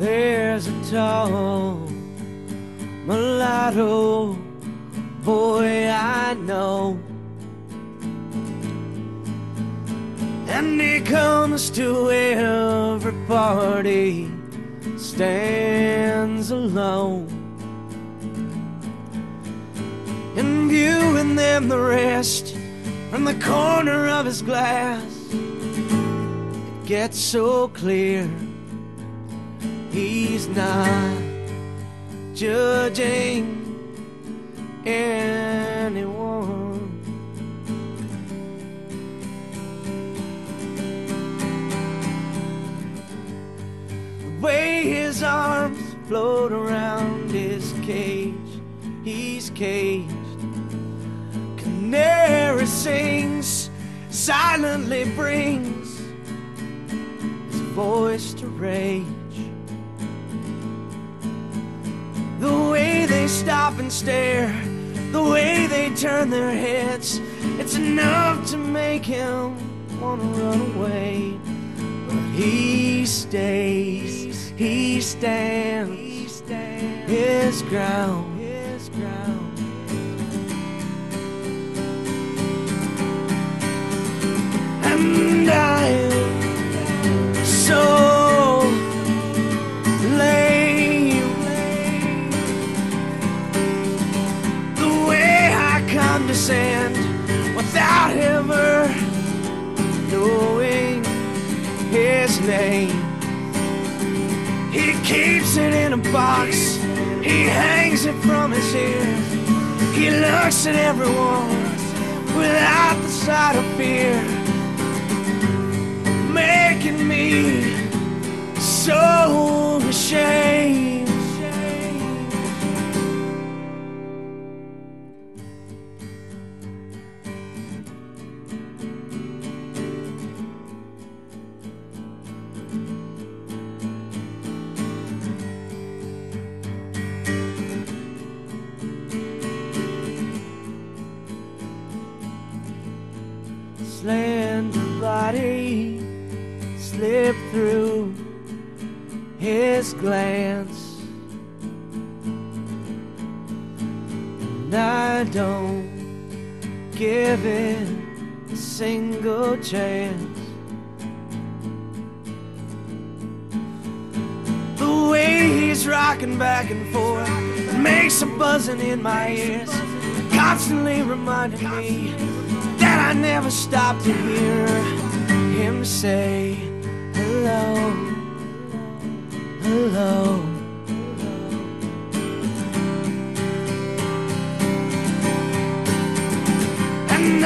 There's a tall mulatto boy I know, and he comes to every party, stands alone, and viewing them the rest from the corner of his glass. It gets so clear he's not judging anyone. The way his arms float around his cage, he's caged. Canary sings, silently brings his voice to rage. The way they stop and stare, the way they turn their heads, it's enough to make him want to run away. But he stays, he stands his ground. And I'm so lame, the way I condescend without ever knowing his name. He keeps it in a box, he hangs it from his ear. He looks at everyone without the sight of fear, making me so ashamed. Slender body slipped through his glance, and I don't give it a single chance. The way he's rocking back and forth makes a buzzing in my ears, constantly reminding me that I never stopped to hear him say hello, hello. And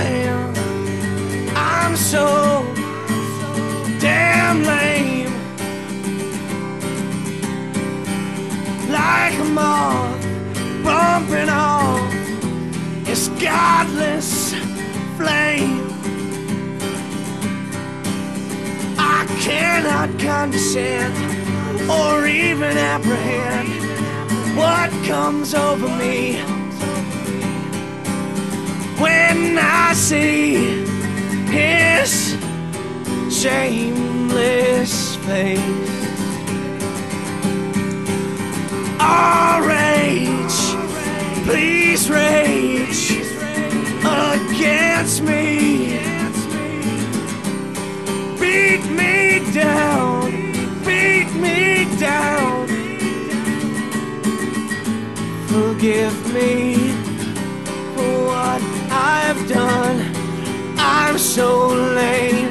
I'm so damn lame, like a moth bumping off his godless flame. I cannot condescend or even apprehend what comes over me when I see his shameless face. Oh, rage, please rage against me. Beat me down, beat me down. Forgive me for what I've done. I'm so lame.